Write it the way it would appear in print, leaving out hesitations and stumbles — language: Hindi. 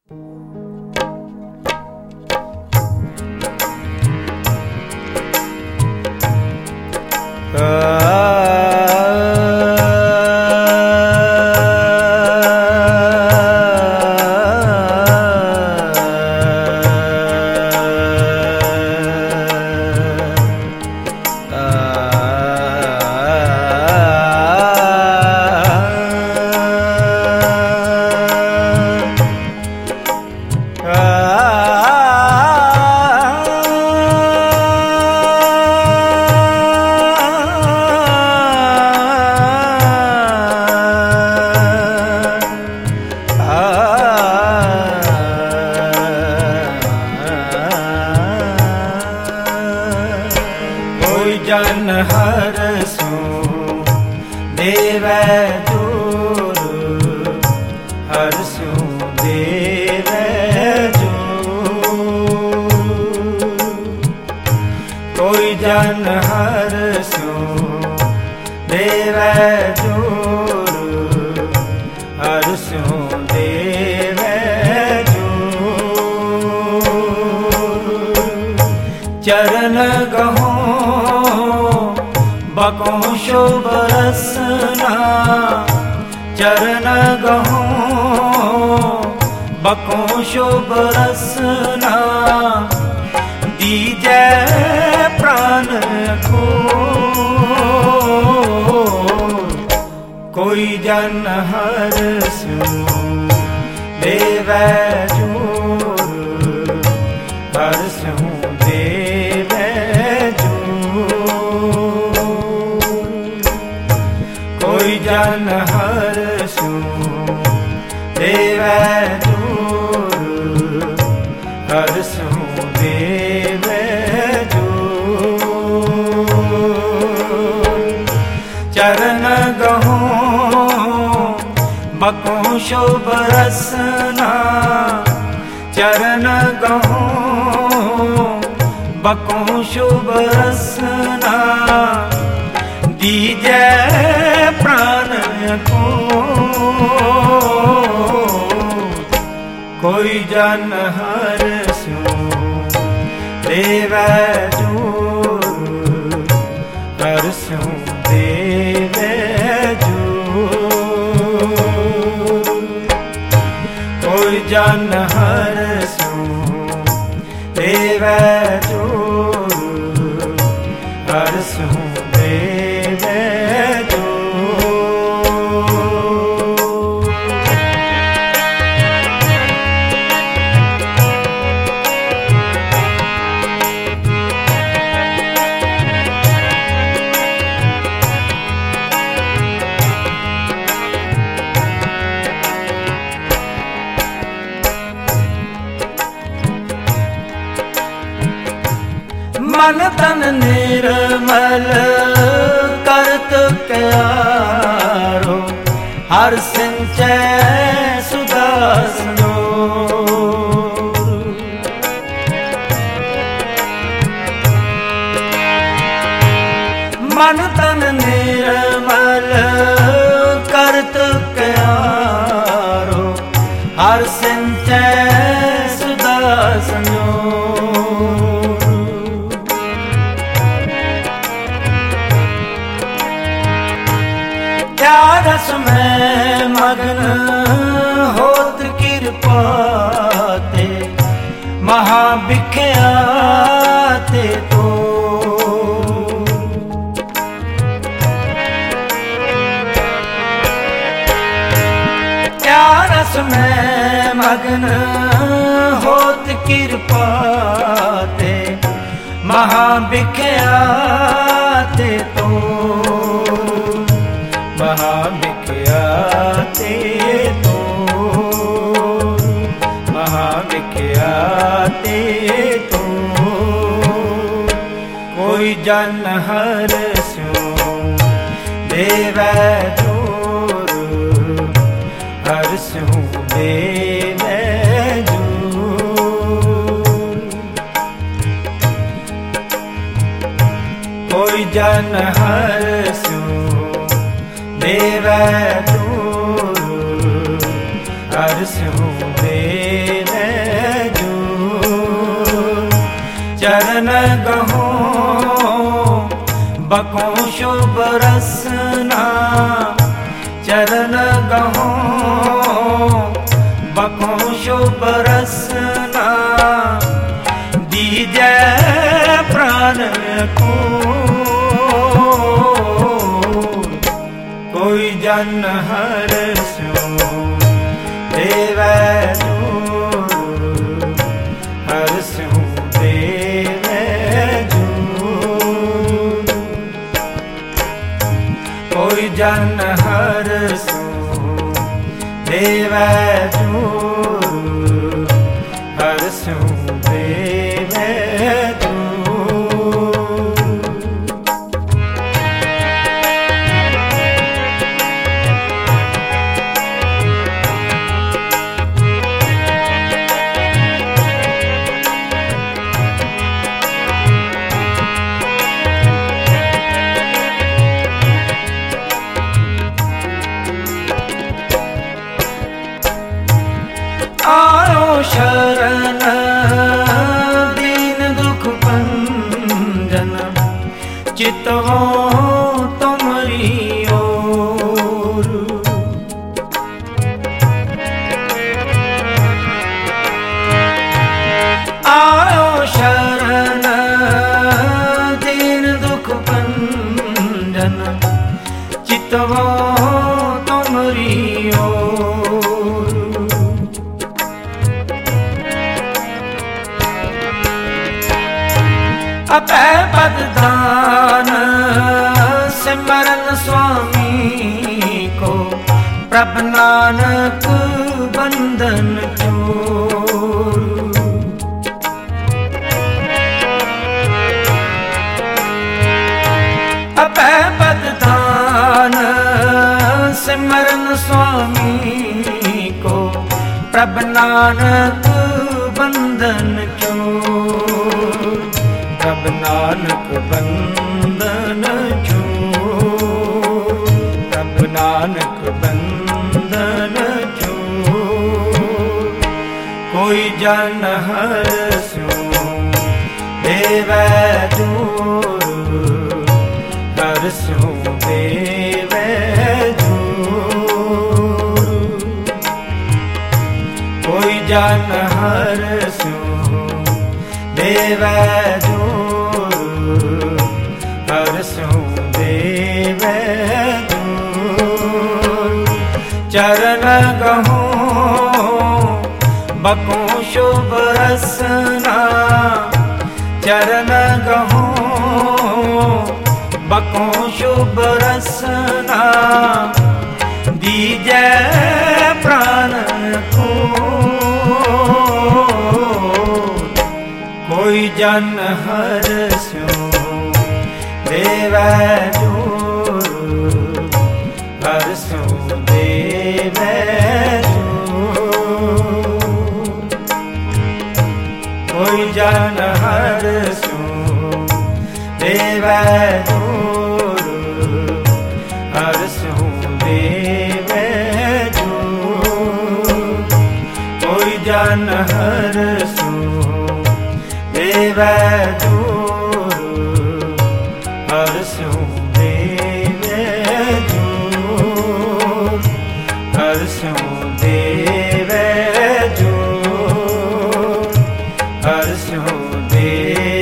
ਜਨ ਹਰਸੁ ਦੇਵੈ ਜੋਰ, ਹਰਸੁ ਦੇਵੈ ਜੋਰ। ਕੋਈ ਜਨ ਹਰਸੁ ਦੇਵੈ ਜੋਰ, ਹਰਸੁ ਦੇਵੈ ਜੋਰ। ਚਰਨ ਗਹੋ ਬਕੋਂ ਸ਼ੁਭ ਰਸਨਾ, ਚਰਨ ਗਹੋ ਬਕੋਂ ਸ਼ੁਭ ਰਸਨਾ। ਦੀਜੈ ਪ੍ਰਾਨ ਕੋ ਕੋਈ ਜਨ ਹਰਸੁ ਦੇਵੈ ਜੋਰ, ਹਰਸੁ ਦੇਵੈ ਜਨ ਹਰਸੁ ਦੇਵੈ ਜੋਰ, ਹਰਸੁ ਦੇਵੈ ਜੋਰ। ਚਰਨ ਗਹੋ ਬਕੋਂ ਸ਼ੁਭ ਰਸਨਾ, ਚਰਨ ਗਹੋ ਬਕੋਂ ਸ਼ੁਭ ਰਸਨਾ। ਦੀਜੈ ਪ੍ਰਾਨ ਕੋ ਕੋਈ ਜਨ ਹਰਸੁ ਦੇਵੈ ਜੋਰ, ਹਰਸੁ ਦੇਵੈ ਜੋਰ। ਕੋਈ ਜਨ ਹਰਸੁ ਦੇਵੈ ਜੋਰ, ਹਰਸੁ ਦੇਵੈ ਮਨ ਤਨ ਨਿਰਮਲ ਕਰਤ ਕਿਆਰੋ, ਹਰ ਸਿੰਚੈ ਸੁਦਾਸਨੋ। ਮਨ ਤਨ ਨਿਰਮਲ ਕਰਤ ਕਿਆਰੋ, ਹਰ ਸਿੰਚੈ ਸੁਦਾਸਨੋ। ਰਸ ਮੈਂ ਮਗਨ ਹੋਤ ਕਿਰਪਾ ਤੇ, ਮਹਾ ਬਿਖਿਆ ਤੇ ਤੋ। ਰਸ ਮੈਂ ਮਗਨ ਹੋਤ ਕਿਰਪਾ ਤੇ, ਮਹਾ ਬਿਖਿਆ ਤੇ ਤੋ। ਮਹਾ ਬਿਖਿਆ ਤੇ ਤੋ, ਮਹਾ ਬਿਖਿਆ ਤੇ ਤੋ। ਕੋਈ ਜਨ ਹਰਸੁ ਦੇਵੈ ਜੋਰ, ਹਰਸੁ ਦੇਵੈ ਜੋਰ। ਕੋਈ ਜਨ ਹਰਸੁ ਦੇਵੈ ਜੋਰ, ਹਰਸੁ देव जो चरण गहो बको शुभ रसना चरण गहो बको शुभ रसना दीजै प्राण को कोई जन हर स्यो देव हर स्यो देव कोई जन हर स्यो देव हर स्यो देव आयो शरण दीन दुख भंजन चितवो तुमरी ओर आयो शरण दीन दुख भंजन चितवो तुमरी ओर अपै पद दान सिमरन स्वामी को प्रभ नानक बंधन चोर अपै पद दान सिमरन स्वामी को प्रभ नानक बंधन चोर प्रभ नानक बंधन चोर प्रभ नानक बंधन चोर कोई जन हर स्यो देव जोर हर स्यो देव जोर कोई जन हर स्यो देव जोर हर स्यो देव जोर चरण गहो बको शुभ रसना चरण गहो बको शुभ रसना दीजै प्राण को कोई जन हर स्यो देव जोर हर स्यो देव जोर कोई जन हर स्यो देव जोर हर स्यो देव जोर कोई जन हर स्यो देव जोर हर स्यो देव जोर हर स्यो देव जोर हर स्यो देव